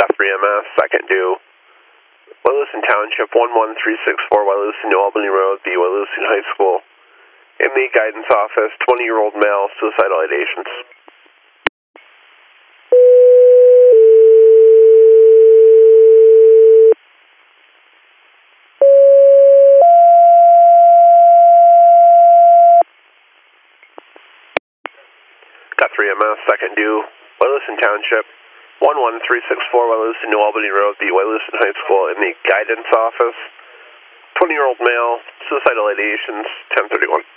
3MS, second due. Wyalusing Township, 11364 Wyalusing New Albany Road, the Wyalusing High School. In the guidance office, 20-year-old male, suicidal ideations. Got 3MS, second due. Wyalusing Township, 11364 Wyalusing New Albany Road, the Wyalusing High School. In the guidance office, 20-year-old male, suicidal ideations, 1031.